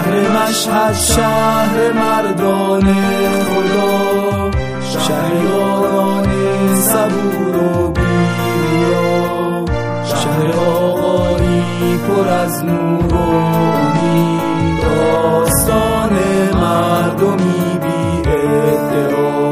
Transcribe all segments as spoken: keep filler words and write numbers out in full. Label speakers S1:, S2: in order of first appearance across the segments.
S1: شهر مشهد شهر مردان خدا، شهر یاران صبور و بی‌ریا، شهر آقایی پر از نور و امید، داستان مردمی بی ادعا.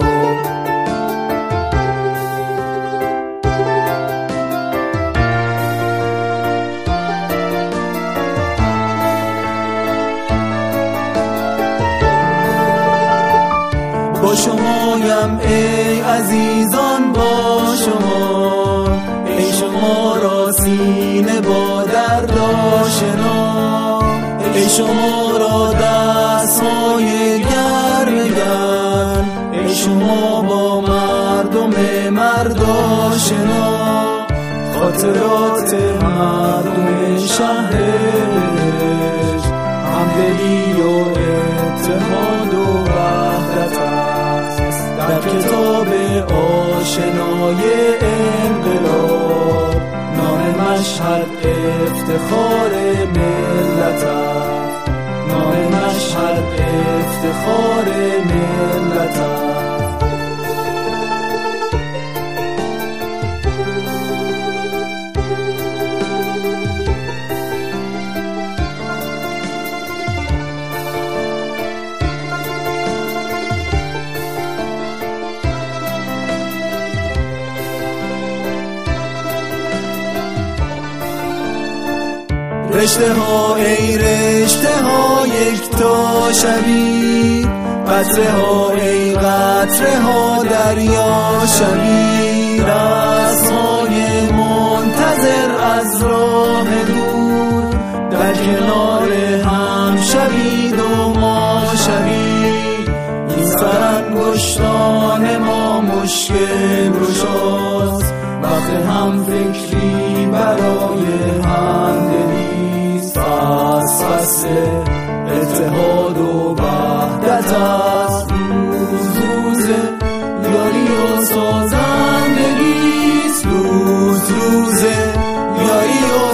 S1: با شمایم ای عزیزان، با شما ای شما را سینه با درد آشنا، ای شما را دست‌های گرم گرم، ای شما با مردم مرد آشنا، خاطرات مردم شهر بهشت، همدلی و اتحاد و وحدت است در کتاب آشنای انقلاب. نام مشهد افتخار ملت است، نام مشهد افتخار ملت است. رشته ها ای رشته ها یک تا شوید، قطره ها ای قطره ها دریا شوید، دست‌های منتظر از راه دور در کنار هم شوید و ما شوید. این سرانگشتان ما مشکل گشاست، وقت هم فکری برای همدلی، فصل فصل اتحاد و وحدت است، روز روز یاری و سازندگی است، روز روز یاری و